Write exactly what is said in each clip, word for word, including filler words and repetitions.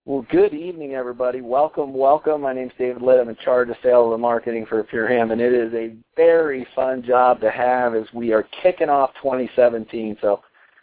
Well, good evening, everybody. Welcome, welcome. My name's David Litt. I'm in charge of sales and marketing for Pure Hemp, and it is a very fun job to have as we are kicking off twenty seventeen. So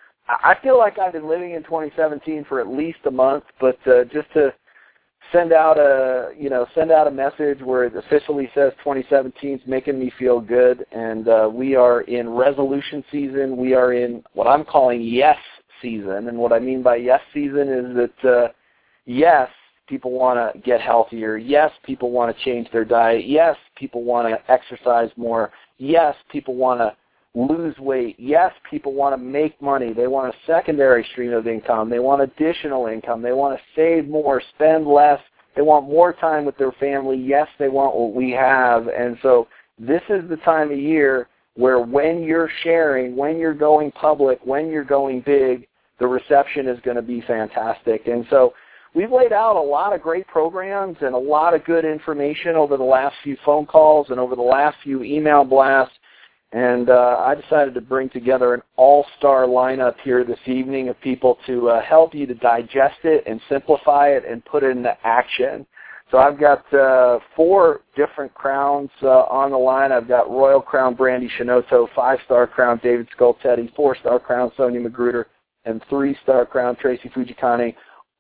I feel like I've been living in twenty seventeen for at least a month, but uh, just to send out a, you know, send out a message where it officially says twenty seventeen is making me feel good, and uh, we are in resolution season. We are in what I'm calling yes season, and what I mean by yes season is that uh, yes, people want to get healthier. Yes, people want to change their diet. Yes, people want to exercise more. Yes, people want to lose weight. Yes, people want to make money. They want a secondary stream of income. They want additional income. They want to save more, spend less. They want more time with their family. Yes, they want what we have. And so this is the time of year where when you're sharing, when you're going public, when you're going big, the reception is going to be fantastic. And so we've laid out a lot of great programs and a lot of good information over the last few phone calls and over the last few email blasts. And uh, I decided to bring together an all-star lineup here this evening of people to uh, help you to digest it and simplify it and put it into action. So I've got uh, four different crowns uh, on the line. I've got Royal Crown Brandy Shinoto, five-star crown David Skultety, four-star crown Sonia Magruder, and three-star crown Tracy Fujikane,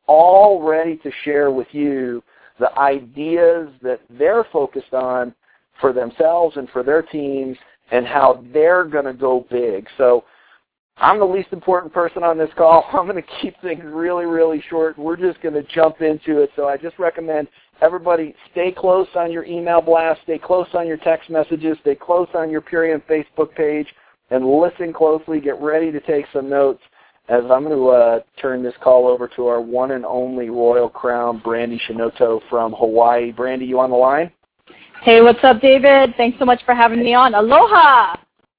all ready to share with you the ideas that they're focused on for themselves and for their teams and how they're going to go big. So I'm the least important person on this call. I'm going to keep things really, really short. We're just going to jump into it. So I just recommend everybody stay close on your email blast, stay close on your text messages, stay close on your Pure Hemp Facebook page, and listen closely. Get ready to take some notes as I'm going to uh, turn this call over to our one and only Royal Crown Brandy Shinoto from Hawaii. Brandy, you on the line? Hey, what's up, David? Thanks so much for having me on. Aloha!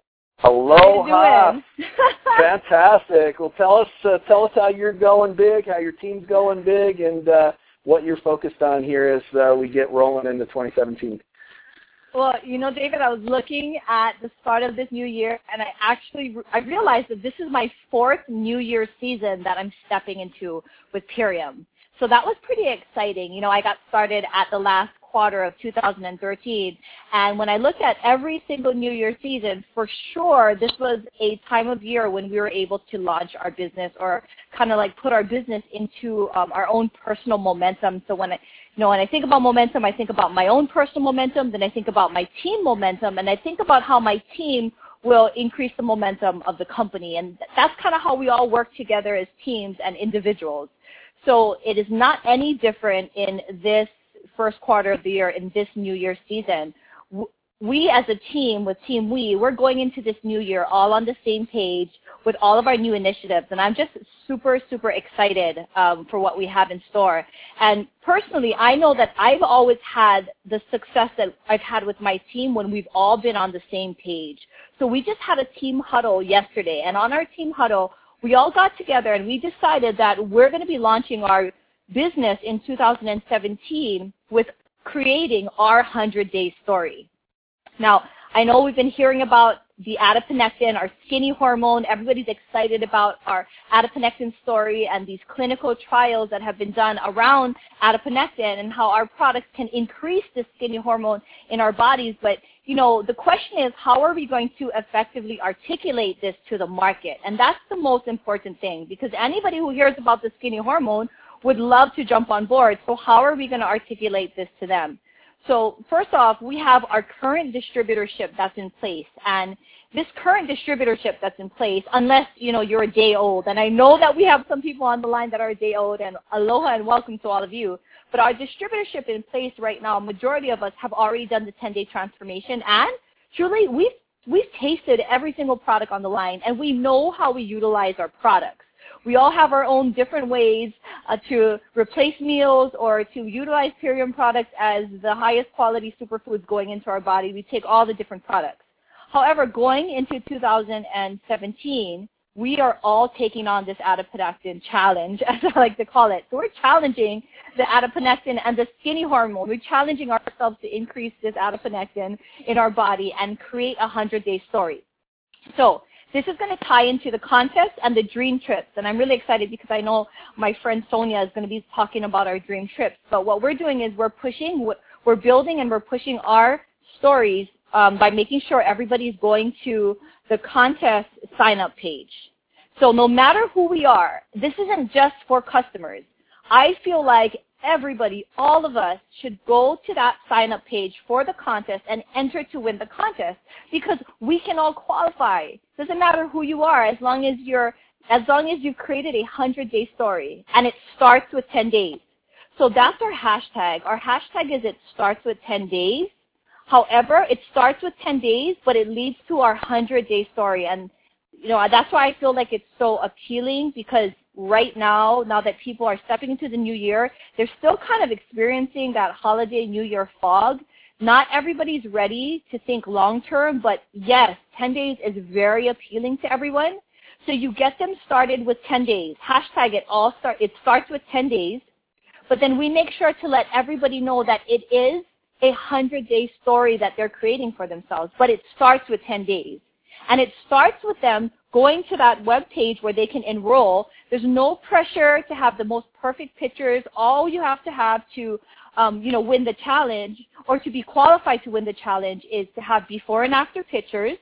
Aloha! Fantastic. Well, tell us uh, tell us how you're going big, how your team's going big, and uh, what you're focused on here as uh, we get rolling into twenty seventeen. Well, you know, David, I was looking at the start of this new year, and I actually I realized that this is my fourth New Year season that I'm stepping into with Pure Hemp. So that was pretty exciting. You know, I got started at the last quarter of two thousand thirteen, and when I looked at every single New Year season, for sure this was a time of year when we were able to launch our business or kind of like put our business into um, our own personal momentum. So when I, you know, when I think about momentum, I think about my own personal momentum, then I think about my team momentum, and I think about how my team will increase the momentum of the company, and that's kind of how we all work together as teams and individuals. So it is not any different in this first quarter of the year, in this New Year season. We as a team, with Team We, we're going into this new year all on the same page with all of our new initiatives, and I'm just super, super excited um, for what we have in store. And personally, I know that I've always had the success that I've had with my team when we've all been on the same page. So we just had a team huddle yesterday, and on our team huddle, we all got together and we decided that we're going to be launching our business in two thousand seventeen with creating our hundred-day story. Now, I know we've been hearing about the adiponectin, our skinny hormone. Everybody's excited about our adiponectin story and these clinical trials that have been done around adiponectin and how our products can increase the skinny hormone in our bodies. But, you know, the question is, how are we going to effectively articulate this to the market? And that's the most important thing, because anybody who hears about the skinny hormone would love to jump on board. So how are we going to articulate this to them? So first off, we have our current distributorship that's in place. And this current distributorship that's in place, unless, you know, you're a day old, and I know that we have some people on the line that are a day old, and aloha and welcome to all of you, but our distributorship in place right now, majority of us have already done the ten-day transformation, and truly, we've, we've tasted every single product on the line, and we know how we utilize our products. We all have our own different ways uh, to replace meals or to utilize Pure Hemp products as the highest quality superfoods going into our body. We take all the different products. However, going into two thousand seventeen, we are all taking on this adiponectin challenge, as I like to call it. So we're challenging the adiponectin and the skinny hormone. We're challenging ourselves to increase this adiponectin in our body and create a hundred-day story. So this is going to tie into the contest and the dream trips. And I'm really excited because I know my friend Sonia is going to be talking about our dream trips. But what we're doing is we're pushing, we're building and we're pushing our stories um, by making sure everybody's going to the contest sign-up page. So no matter who we are, this isn't just for customers. I feel like everybody, all of us, should go to that sign-up page for the contest and enter to win the contest because we can all qualify. Doesn't matter who you are, as long as you're, as long as you've created a hundred-day story, and it starts with ten days. So that's our hashtag. Our hashtag is it starts with ten days. However, it starts with ten days, but it leads to our hundred-day story, and you know that's why I feel like it's so appealing because right now, now that people are stepping into the new year, they're still kind of experiencing that holiday New Year fog. Not everybody's ready to think long-term, but yes, ten days is very appealing to everyone. So you get them started with ten days. Hashtag it all start. It starts with ten days, but then we make sure to let everybody know that it is a hundred-day story that they're creating for themselves, but it starts with ten days. And it starts with them going to that web page where they can enroll. There's no pressure to have the most perfect pictures. All you have to have to, um, you know, win the challenge or to be qualified to win the challenge is to have before and after pictures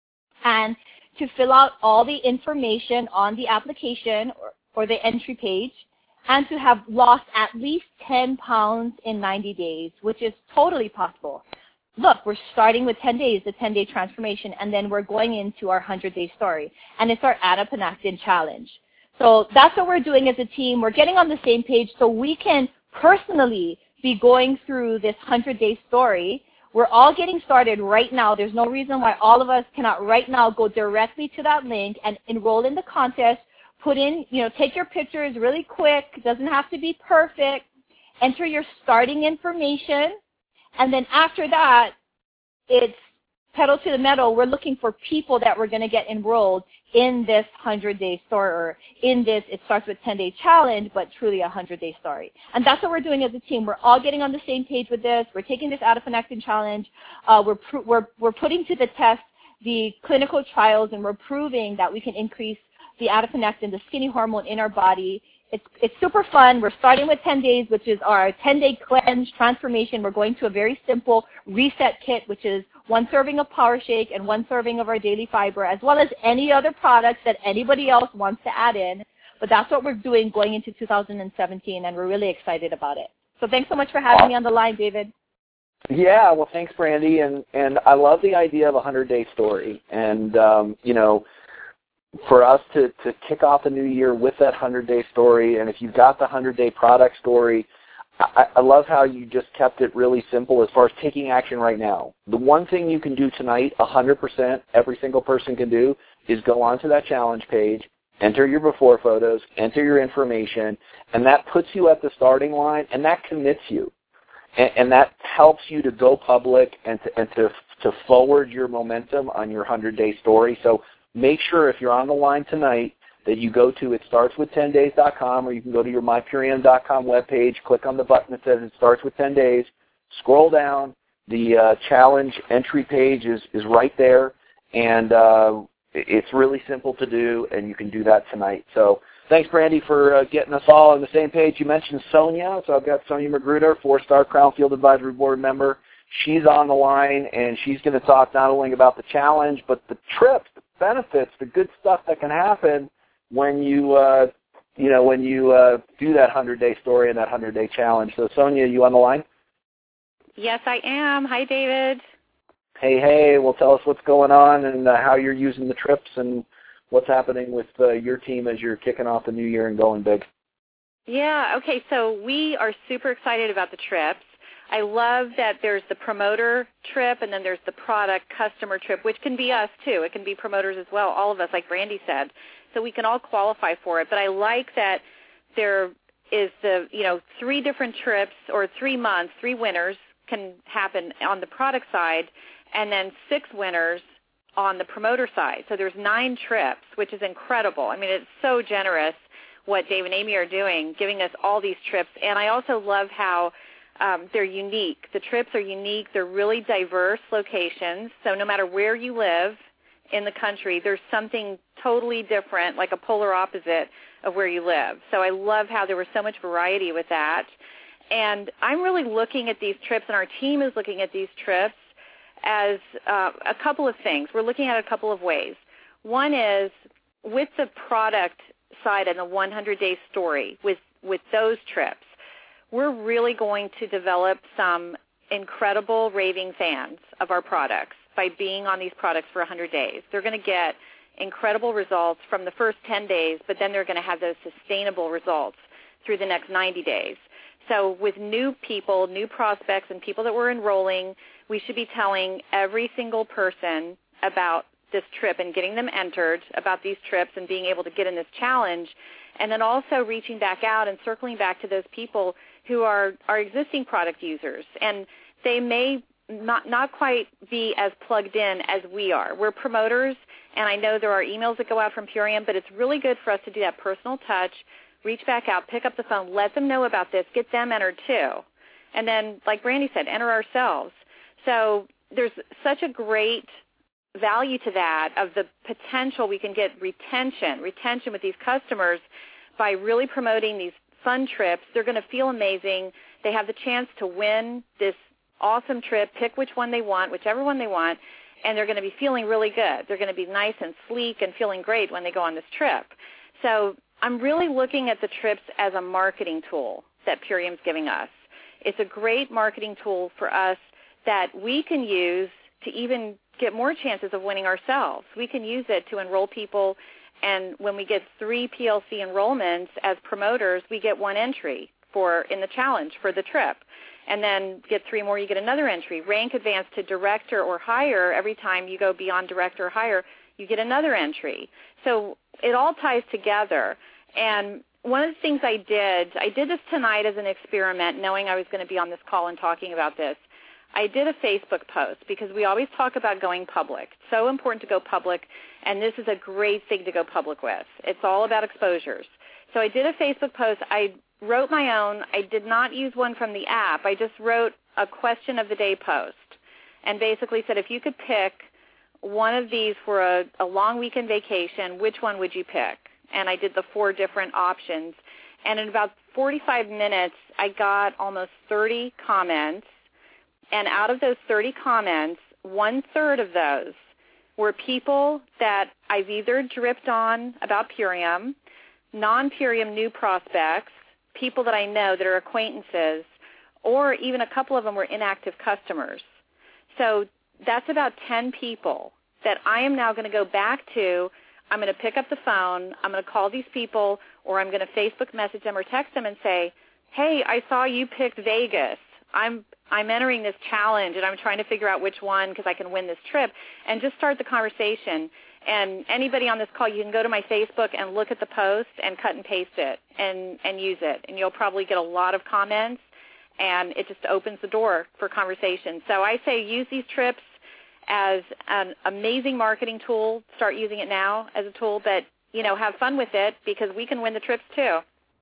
and to fill out all the information on the application or, or the entry page and to have lost at least ten pounds in ninety days, which is totally possible. Look, we're starting with ten days, the ten-day transformation, and then we're going into our hundred-day story, and it's our Adiponectin challenge. So that's what we're doing as a team. We're getting on the same page so we can personally be going through this hundred-day story. We're all getting started right now. There's no reason why all of us cannot right now go directly to that link and enroll in the contest, put in, you know, take your pictures really quick. It doesn't have to be perfect. Enter your starting information. And then after that, it's pedal to the metal. We're looking for people that we're going to get enrolled in this hundred-day story or in this, it starts with ten-day challenge, but truly a hundred-day story. And that's what we're doing as a team. We're all getting on the same page with this. We're taking this Adiponectin challenge. Uh, we're, pr- we're, we're putting to the test the clinical trials, and we're proving that we can increase the adiponectin, the skinny hormone in our body. It's, it's super fun. We're starting with ten days, which is our ten-day cleanse transformation. We're going to a very simple reset kit, which is one serving of Power Shake and one serving of our Daily Fiber, as well as any other products that anybody else wants to add in. But that's what we're doing going into two thousand seventeen, and we're really excited about it. So thanks so much for having me on the line, David. Yeah, well, thanks, Brandy. And, and I love the idea of a hundred-day story. And, um, you know, for us to, to kick off the new year with that hundred-day story, and if you've got the hundred-day product story, I, I love how you just kept it really simple as far as taking action right now. The one thing you can do tonight, one hundred percent, every single person can do, is go onto that challenge page, enter your before photos, enter your information, and that puts you at the starting line, and that commits you. And, and that helps you to go public and to, and to, to forward your momentum on your hundred-day story. So make sure if you're on the line tonight that you go to it starts with ten days dot com, or you can go to your my pure e m dot com webpage, click on the button that says it starts with ten days, scroll down, the uh, challenge entry page is, is right there, and uh, it's really simple to do, and you can do that tonight. So thanks, Brandy, for uh, getting us all on the same page. You mentioned Sonia, so I've got Sonia Magruder, four-star Crown Field Advisory Board member. She's on the line, and she's going to talk not only about the challenge, but the trips, the benefits, the good stuff that can happen when you, uh, you know, when you uh, do that hundred-day story and that hundred-day challenge. So, Sonia, you on the line? Yes, I am. Hi, David. Hey, hey. Well, tell us what's going on and uh, how you're using the trips and what's happening with uh, your team as you're kicking off the new year and going big. Yeah, okay, so we are super excited about the trips. I love that there's the promoter trip and then there's the product customer trip, which can be us too. It can be promoters as well, all of us, like Brandy said. So we can all qualify for it. But I like that there is the, you know, three different trips or three months, three winners can happen on the product side, and then six winners on the promoter side. So there's nine trips, which is incredible. I mean, it's so generous what Dave and Amy are doing, giving us all these trips. And I also love how um, they're unique. The trips are unique. They're really diverse locations. So no matter where you live in the country, there's something totally different, like a polar opposite of where you live. So I love how there was so much variety with that. And I'm really looking at these trips, and our team is looking at these trips as uh, a couple of things. We're looking at it a couple of ways. One is with the product side and the one hundred day story, with, with those trips, we're really going to develop some incredible raving fans of our products by being on these products for one hundred days. They're going to get incredible results from the first ten days, but then they're going to have those sustainable results through the next ninety days. So with new people, new prospects, and people that we're enrolling, we should be telling every single person about this trip and getting them entered about these trips and being able to get in this challenge, and then also reaching back out and circling back to those people who are our existing product users. And they may not, not quite be as plugged in as we are. We're promoters, and I know there are emails that go out from Purium, but it's really good for us to do that personal touch, reach back out, pick up the phone, let them know about this, get them entered too. And then, like Brandy said, enter ourselves. So there's such a great value to that of the potential we can get retention, retention with these customers by really promoting these fun trips. They're going to feel amazing. They have the chance to win this awesome trip, pick which one they want, whichever one they want, and they're going to be feeling really good. They're going to be nice and sleek and feeling great when they go on this trip. So I'm really looking at the trips as a marketing tool that Purium's giving us. It's a great marketing tool for us that we can use to even get more chances of winning ourselves. We can use it to enroll people, and when we get three P L C enrollments as promoters, we get one entry for in the challenge for the trip. And then get three more, you get another entry. Rank advance to director or higher. Every time you go beyond director or higher, you get another entry. So it all ties together. And one of the things I did, I did this tonight as an experiment, knowing I was going to be on this call and talking about this. I did a Facebook post because we always talk about going public. It's so important to go public, and this is a great thing to go public with. It's all about exposures. So I did a Facebook post. I wrote my own. I did not use one from the app. I just wrote a question of the day post and basically said, if you could pick one of these for a, a long weekend vacation, which one would you pick? And I did the four different options. And in about forty-five minutes, I got almost thirty comments. And out of those thirty comments, one-third of those were people that I've either dripped on about Purium, non-Purium new prospects, people that I know that are acquaintances, or even a couple of them were inactive customers. So that's about ten people that I am now going to go back to. I'm going to pick up the phone, I'm going to call these people, or I'm going to Facebook message them or text them and say, hey, I saw you picked Vegas. I'm I'm entering this challenge, and I'm trying to figure out which one because I can win this trip, and just start the conversation. And anybody on this call, you can go to my Facebook and look at the post and cut and paste it and, and use it, and you'll probably get a lot of comments, and it just opens the door for conversation. So I say use these trips as an amazing marketing tool. Start using it now as a tool, but, you know, have fun with it because we can win the trips too.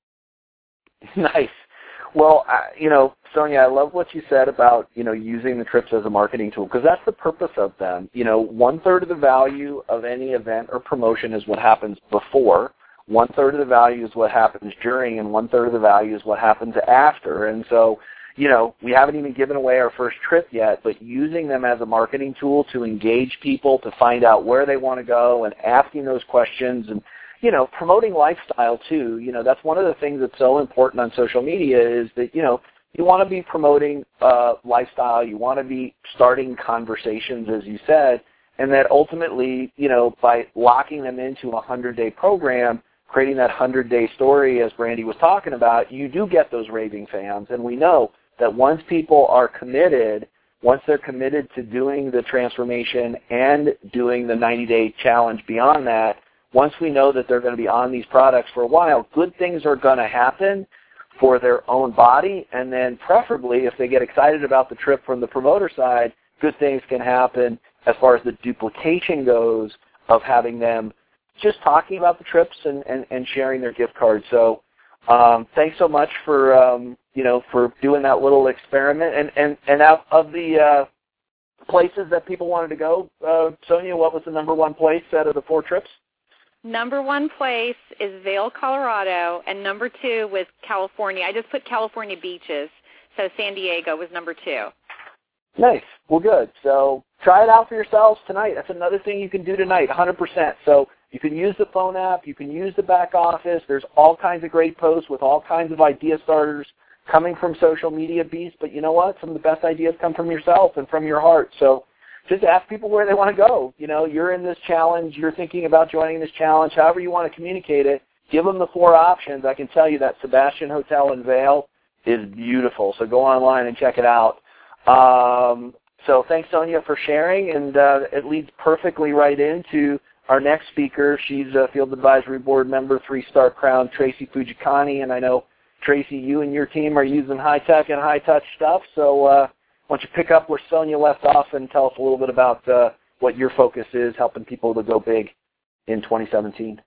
Nice. Well, I, you know, Sonia, I love what you said about, you know, using the trips as a marketing tool because that's the purpose of them. You know, one-third of the value of any event or promotion is what happens before. One-third of the value is what happens during, and one-third of the value is what happens after. And so, you know, we haven't even given away our first trip yet, but using them as a marketing tool to engage people, to find out where they want to go and asking those questions and, you know, promoting lifestyle too. You know, that's one of the things that's so important on social media is that, you know, you want to be promoting uh, lifestyle. You want to be starting conversations, as you said, and that ultimately, you know, by locking them into a hundred-day program, creating that hundred-day story, as Brandy was talking about, you do get those raving fans. And we know that once people are committed, once they're committed to doing the transformation and doing the ninety-day challenge beyond that, once we know that they're going to be on these products for a while, good things are going to happen for their own body, and then preferably, if they get excited about the trip from the promoter side, good things can happen as far as the duplication goes of having them just talking about the trips and, and, and sharing their gift cards. So um, thanks so much for, um, you know, for doing that little experiment. And, and, and out of the uh, places that people wanted to go, uh, Sonia, what was the number one place out of the four trips? Number one place is Vail, Colorado, and number two was California. I just put California beaches, so San Diego was number two. Nice. Well, good. So try it out for yourselves tonight. That's another thing you can do tonight, one hundred percent. So you can use the phone app. You can use the back office. There's all kinds of great posts with all kinds of idea starters coming from social media beasts. But you know what? Some of the best ideas come from yourself and from your heart. So just ask people where they want to go. You know, you're in this challenge. You're thinking about joining this challenge. However you want to communicate it, give them the four options. I can tell you that Sebastian Hotel in Vail is beautiful. So go online and check it out. Um, so thanks, Sonia, for sharing, and uh, it leads perfectly right into our next speaker. She's a Field Advisory Board member, three-star crown, Tracy Fujikani, and I know, Tracy, you and your team are using high-tech and high-touch stuff, so uh, why don't you pick up where Sonia left off and tell us a little bit about uh, what your focus is, helping people to go big in twenty seventeen.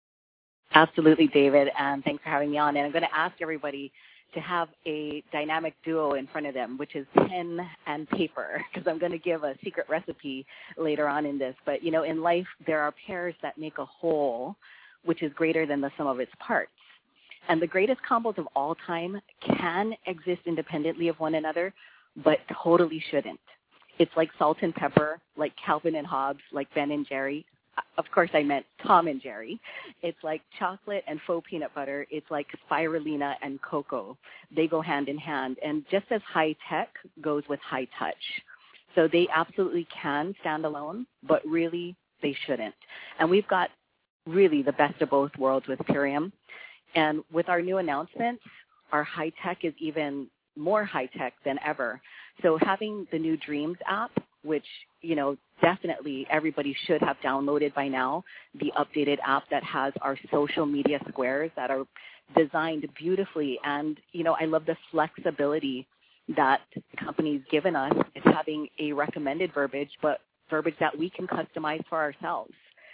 Absolutely, David, and thanks for having me on. And I'm going to ask everybody to have a dynamic duo in front of them, which is pen and paper, because I'm going to give a secret recipe later on in this. But, you know, in life, there are pairs that make a whole, which is greater than the sum of its parts. And the greatest combos of all time can exist independently of one another, but totally shouldn't. It's like salt and pepper, like Calvin and Hobbes, like Ben and Jerry. Of course, I meant Tom and Jerry. It's like chocolate and faux peanut butter. It's like spirulina and cocoa. They go hand in hand. And just as high tech goes with high touch. So they absolutely can stand alone, but really they shouldn't. And we've got really the best of both worlds with Purium. And with our new announcements, our high tech is even more high tech than ever. So having the new Dreams app, which, you know, definitely everybody should have downloaded by now, the updated app that has our social media squares that are designed beautifully. And, you know, I love the flexibility that the company's given us. It's having a recommended verbiage, but verbiage that we can customize for ourselves.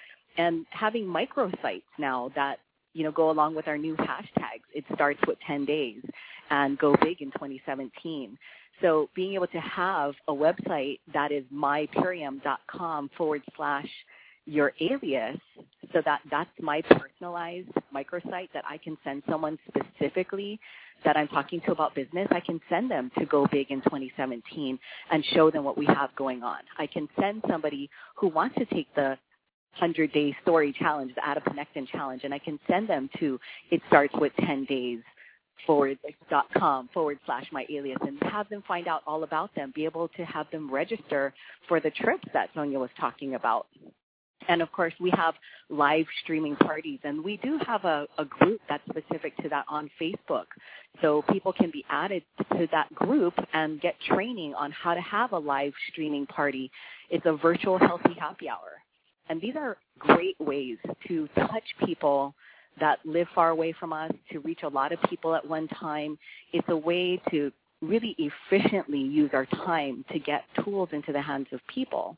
And having microsites now that, you know, go along with our new hashtags. It starts with ten days and go big in twenty seventeen. So being able to have a website that is mypurium.com forward slash your alias, so that that's my personalized microsite that I can send someone specifically that I'm talking to about business. I can send them to go big in twenty seventeen and show them what we have going on. I can send somebody who wants to take the hundred-day story challenge, the Add a Connectin challenge, and I can send them to it starts with ten days forward dot com forward slash my alias and have them find out all about them, be able to have them register for the trips that Sonia was talking about. And, of course, we have live streaming parties, and we do have a, a group that's specific to that on Facebook. So people can be added to that group and get training on how to have a live streaming party. It's a virtual healthy happy hour. And these are great ways to touch people that live far away from us, to reach a lot of people at one time. It's a way to really efficiently use our time to get tools into the hands of people.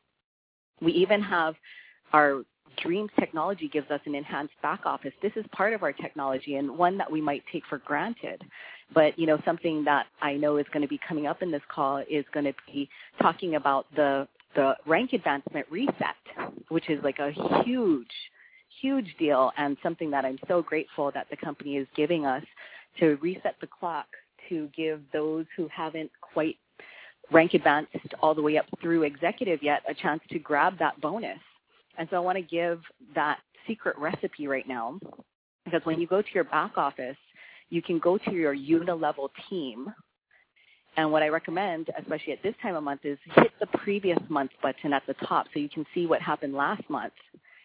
We even have our Dreams technology gives us an enhanced back office. This is part of our technology and one that we might take for granted. But, you know, something that I know is going to be coming up in this call is going to be talking about the the rank advancement reset, which is like a huge, huge deal and something that I'm so grateful that the company is giving us to reset the clock to give those who haven't quite rank advanced all the way up through executive yet a chance to grab that bonus. And so I want to give that secret recipe right now, because when you go to your back office, you can go to your unilevel team. And what I recommend, especially at this time of month, is hit the previous month button at the top so you can see what happened last month.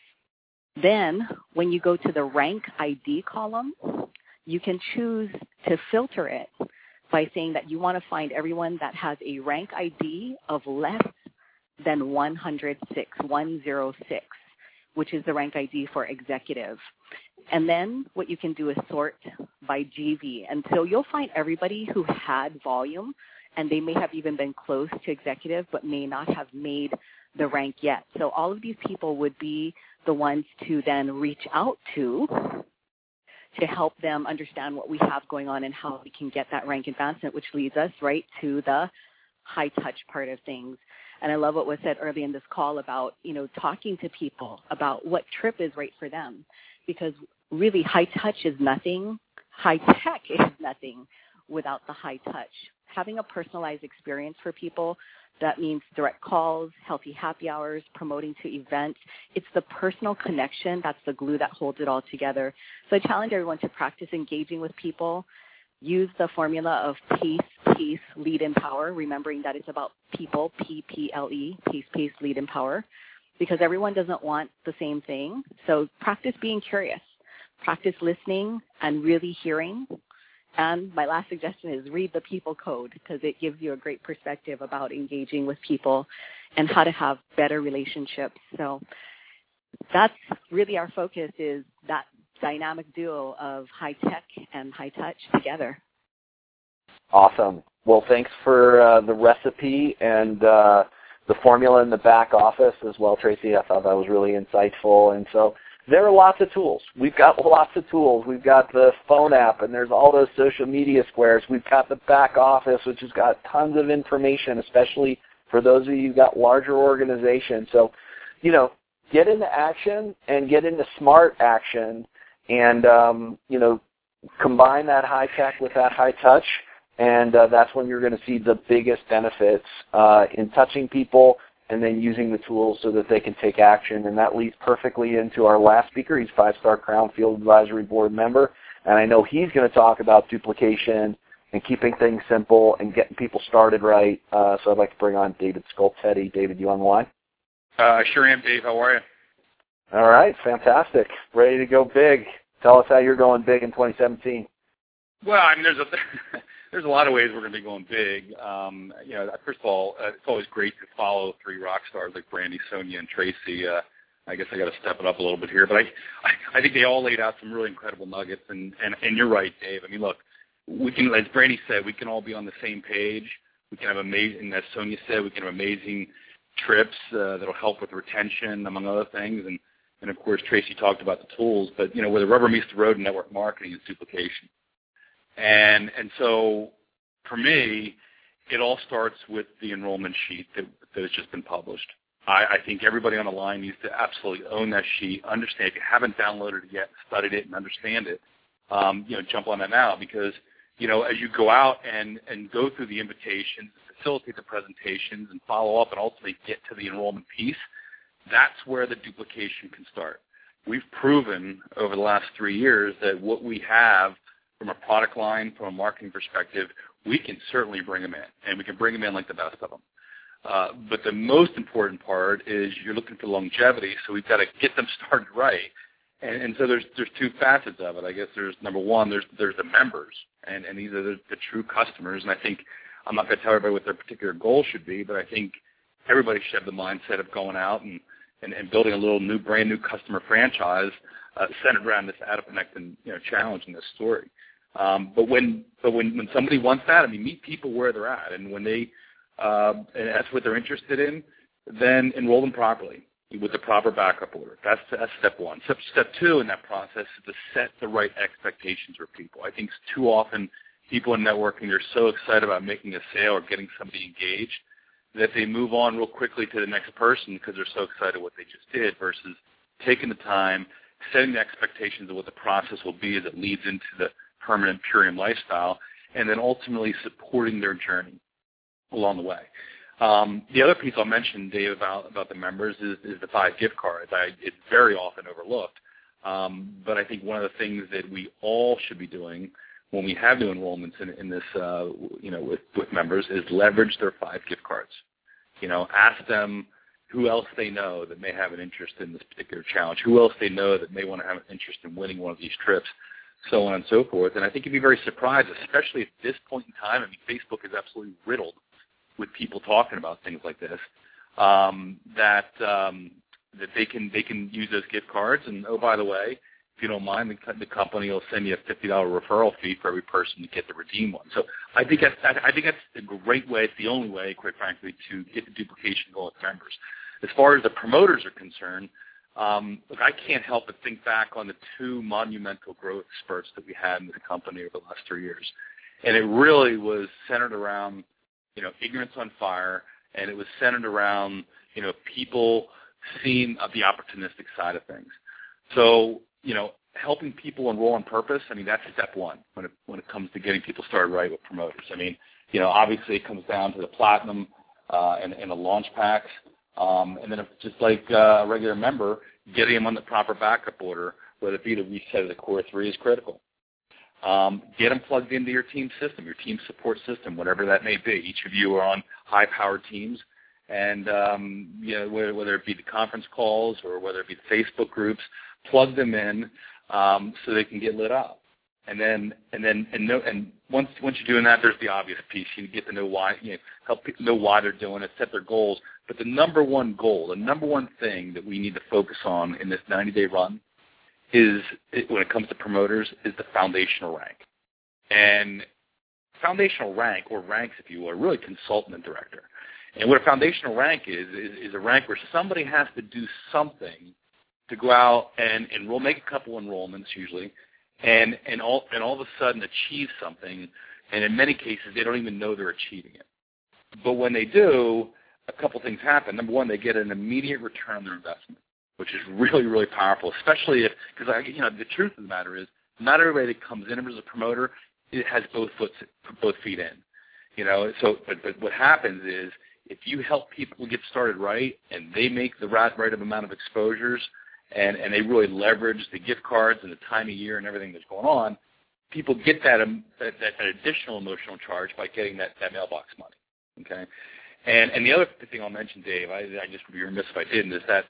Then when you go to the rank I D column, you can choose to filter it by saying that you want to find everyone that has a rank I D of less than one hundred six, one oh six, which is the rank I D for executive. And then what you can do is sort by G V. And so you'll find everybody who had volume, and they may have even been close to executive, but may not have made the rank yet. So all of these people would be the ones to then reach out to to help them understand what we have going on and how we can get that rank advancement, which leads us right to the high touch part of things. And I love what was said early in this call about, you know, talking to people about what trip is right for them, because really high touch is nothing. High tech is nothing without the high touch. Having a personalized experience for people, that means direct calls, healthy happy hours, promoting to events. It's the personal connection that's the glue that holds it all together. So I challenge everyone to practice engaging with people. Use the formula of peace, peace, lead, empower, remembering that it's about people, P P L E, peace, peace, lead, empower, because everyone doesn't want the same thing. So practice being curious, practice listening and really hearing. And my last suggestion is read the people code, because it gives you a great perspective about engaging with people and how to have better relationships. So that's really our focus, is that dynamic duo of high tech and high touch together. Awesome. Well, thanks for uh, the recipe and uh, the formula in the back office as well, Tracy. I thought that was really insightful. And so there are lots of tools. We've got lots of tools. We've got the phone app, and there's all those social media squares. We've got the back office, which has got tons of information, especially for those of you who've got larger organizations. So, you know, get into action and get into smart action. And, um, you know, combine that high tech with that high touch, and uh, that's when you're going to see the biggest benefits uh, in touching people and then using the tools so that they can take action. And that leads perfectly into our last speaker. He's a five-star Crown Field Advisory Board member, and I know he's going to talk about duplication and keeping things simple and getting people started right. Uh, so I'd like to bring on David Sculptetti. David, you on the line? Uh, sure am, Dave. How are you? All right, fantastic. Ready to go big. Tell us how you're going big in twenty seventeen. Well, I mean, there's a there's a lot of ways we're going to be going big. Um, you know, first of all, uh, it's always great to follow three rock stars like Brandy, Sonia, and Tracy. Uh, I guess I got to step it up a little bit here, but I, I I think they all laid out some really incredible nuggets. And and and you're right, Dave. I mean, look, we can, as Brandy said, we can all be on the same page. We can have amazing, as Sonia said, we can have amazing trips uh, that'll help with retention, among other things. And And, of course, Tracy talked about the tools, but, you know, where the rubber meets the road in network marketing is duplication. And and so, for me, it all starts with the enrollment sheet that, that has just been published. I, I think everybody on the line needs to absolutely own that sheet, understand. If you haven't downloaded it yet, studied it, and understand it, um, you know, jump on that now, because, you know, as you go out and, and go through the invitations, facilitate the presentations, and follow up and ultimately get to the enrollment piece, that's where the duplication can start. We've proven over the last three years that what we have from a product line, from a marketing perspective, we can certainly bring them in, and we can bring them in like the best of them. Uh, but the most important part is you're looking for longevity, so we've got to get them started right. And, and so there's there's two facets of it. I guess there's, number one, there's there's the members, and, and these are the, the true customers. And I think I'm not going to tell everybody what their particular goal should be, but I think everybody should have the mindset of going out and And, and building a little new, brand new customer franchise uh, centered around this Add-A-Connect and you know challenge in this story. Um, but when but when, when somebody wants that, I mean, meet people where they're at, and when they uh, and that's what they're interested in, then enroll them properly with the proper backup order. That's that's step one. Step step two in that process is to set the right expectations for people. I think too often people in networking are so excited about making a sale or getting somebody engaged that they move on real quickly to the next person because they're so excited what they just did, versus taking the time, setting the expectations of what the process will be as it leads into the permanent Purium lifestyle, and then ultimately supporting their journey along the way. Um, the other piece I'll mention, Dave, about, about the members is, is the five gift cards. I, it's very often overlooked, um, but I think one of the things that we all should be doing when we have new enrollments in, in this, uh, you know, with, with members is leverage their five gift cards. You know, ask them who else they know that may have an interest in this particular challenge, who else they know that may want to have an interest in winning one of these trips, so on and so forth. And I think you'd be very surprised, especially at this point in time. I mean, Facebook is absolutely riddled with people talking about things like this, um, that um, that they can they can use those gift cards. And, oh, by the way, if you don't mind, the, the company will send you a fifty dollars referral fee for every person to get to redeem one. So I think that's I think that's a great way. It's the only way, quite frankly, to get the duplication going with members. As far as the promoters are concerned, um, look, I can't help but think back on the two monumental growth spurts that we had in this company over the last three years, and it really was centered around, you know, ignorance on fire and it was centered around, you know, people seeing the opportunistic side of things. So, you know, helping people enroll on purpose, I mean, that's step one when it, when it comes to getting people started right with promoters. I mean, you know, obviously it comes down to the platinum uh, and, and the launch packs. Um, and then if, just like uh, a regular member, getting them on the proper backup order, whether it be the reset of the core three, is critical. Um, get them plugged into your team system, your team support system, whatever that may be. Each of you are on high-powered teams. And, um, you know, whether, whether it be the conference calls or whether it be the Facebook groups, plug them in um, so they can get lit up. And then, and then, and know, and once once you're doing that, there's the obvious piece. You get to know why, you know, help people know why they're doing it, set their goals. But the number one goal, the number one thing that we need to focus on in this ninety-day run is, when it comes to promoters, is the foundational rank. And foundational rank, or ranks, if you will, are really consultant and director. And what a foundational rank is, is, is a rank where somebody has to do something to go out and enroll, make a couple enrollments usually, and and all and all of a sudden achieve something. And in many cases, they don't even know they're achieving it. But when they do, a couple things happen. Number one, they get an immediate return on their investment, which is really, really powerful, especially if, because you know, the truth of the matter is, not everybody that comes in as a promoter, it has both foot, both feet in. You know, so but, but what happens is, if you help people get started right and they make the right, right amount of exposures and, and they really leverage the gift cards and the time of year and everything that's going on, people get that, um, that, that additional emotional charge by getting that, that mailbox money. Okay? And, and the other thing I'll mention, Dave, I, I just would be remiss if I didn't, is that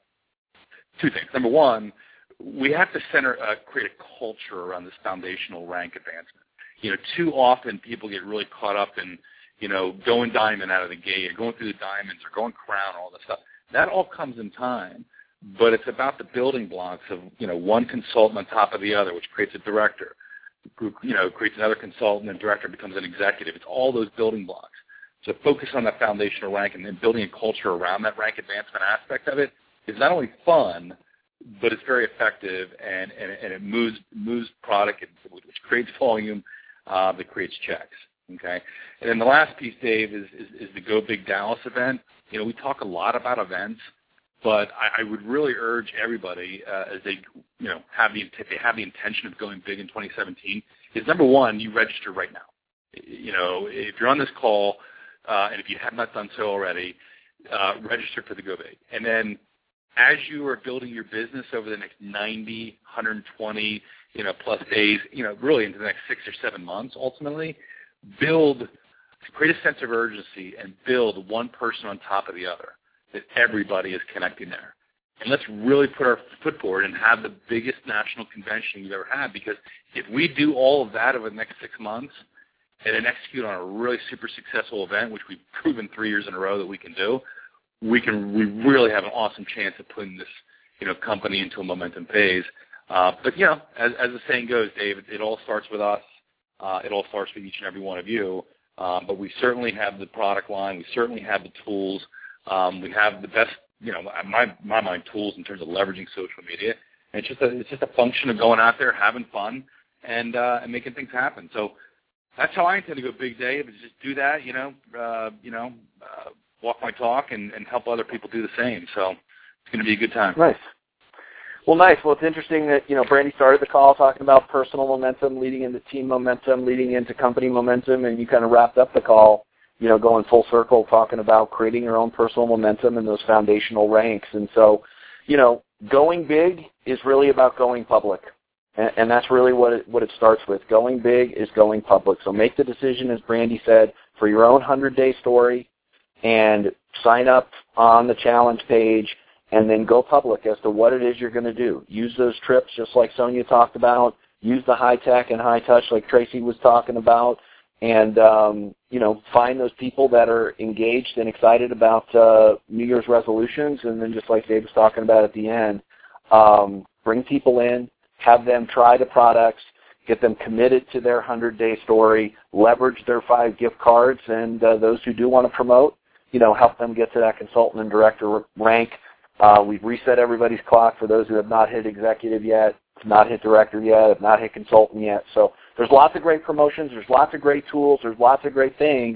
two things. Number one, we have to center, uh, create a culture around this foundational rank advancement. You know, too often people get really caught up in, you know, going diamond out of the gate, or going through the diamonds, or going crown, all this stuff. That all comes in time, but it's about the building blocks of, you know, one consultant on top of the other, which creates a director, who, you know, creates another consultant, and director becomes an executive. It's all those building blocks. So focus on that foundational rank, and then building a culture around that rank advancement aspect of it is not only fun, but it's very effective, and, and, and it moves moves product, which creates volume, uh, that creates checks. Okay, and then the last piece, Dave, is, is, is the Go Big Dallas event. You know, we talk a lot about events, but I, I would really urge everybody uh, as they, you know, have the if they have the intention of going big in twenty seventeen, is number one, you register right now. You know, if you're on this call, uh, and if you have not done so already, uh, register for the Go Big. And then, as you are building your business over the next ninety, one hundred twenty, you know, plus days, you know, really into the next six or seven months, ultimately. Build, create a sense of urgency and build one person on top of the other, that everybody is connecting there. And let's really put our foot forward and have the biggest national convention we've ever had, because if we do all of that over the next six months and then execute on a really super successful event, which we've proven three years in a row that we can do, we can we really have an awesome chance of putting this, you know, company into a momentum phase. Uh, but, you know, as, as the saying goes, Dave, it, it all starts with us. Uh, it all starts with each and every one of you, um, but we certainly have the product line. We certainly have the tools. Um, we have the best, you know, in my my mind, tools in terms of leveraging social media. And it's just a it's just a function of going out there, having fun, and uh, and making things happen. So that's how I intend to go big, Dave. Is just do that, you know, uh, you know, uh, walk my talk, and, and help other people do the same. So it's going to be a good time. Nice. Well, nice. Well, it's interesting that, you know, Brandy started the call talking about personal momentum, leading into team momentum, leading into company momentum, and you kind of wrapped up the call, you know, going full circle, talking about creating your own personal momentum and those foundational ranks. And so, you know, going big is really about going public, and, and that's really what it, what it starts with. Going big is going public. So make the decision, as Brandy said, for your own hundred-day story, and sign up on the challenge page, and then go public as to what it is you're going to do. Use those trips just like Sonia talked about. Use the high tech and high touch like Tracy was talking about. And, um, you know, find those people that are engaged and excited about uh, New Year's resolutions. And then just like Dave was talking about at the end, um, bring people in, have them try the products, get them committed to their hundred-day story, leverage their five gift cards, and uh, those who do want to promote, you know, help them get to that consultant and director rank. Uh, we've reset everybody's clock for those who have not hit executive yet, not hit director yet, have not hit consultant yet. So there's lots of great promotions. There's lots of great tools. There's lots of great things.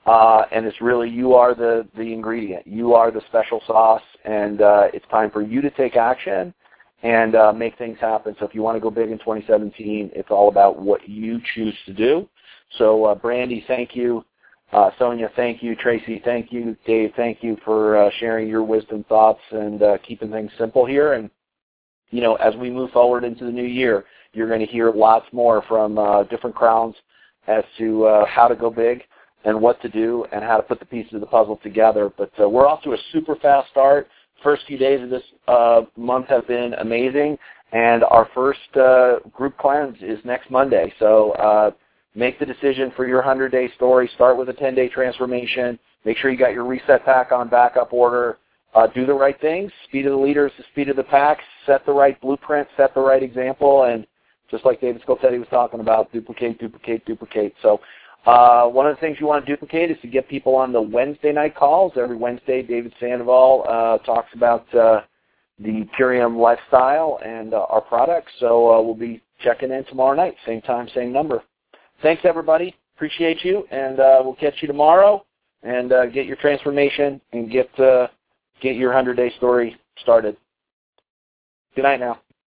uh, and it's really you are the, the ingredient. You are the special sauce, and uh, it's time for you to take action and uh, make things happen. So if you want to go big in twenty seventeen, it's all about what you choose to do. So uh, Brandy, thank you. Uh, Sonia, thank you. Tracy, thank you. Dave, thank you for uh, sharing your wisdom, thoughts, and uh, keeping things simple here. And, you know, as we move forward into the new year, you're going to hear lots more from uh, different crowns as to uh, how to go big and what to do and how to put the pieces of the puzzle together. But uh, we're off to a super fast start. First few days of this uh, month have been amazing, and our first uh, group cleanse is next Monday. So uh, make the decision for your hundred-day story. Start with a ten-day transformation. Make sure you got your reset pack on backup order. Uh, do the right things. Speed of the leaders, the speed of the pack. Set the right blueprint. Set the right example. And just like David Scoltetti was talking about, duplicate, duplicate, duplicate. So uh, one of the things you want to duplicate is to get people on the Wednesday night calls. Every Wednesday, David Sandoval uh, talks about uh, the Purium lifestyle and uh, our products. So uh, we'll be checking in tomorrow night, same time, same number. Thanks, everybody. Appreciate you, and uh, we'll catch you tomorrow. And uh, get your transformation and get uh, get your hundred-day story started. Good night now.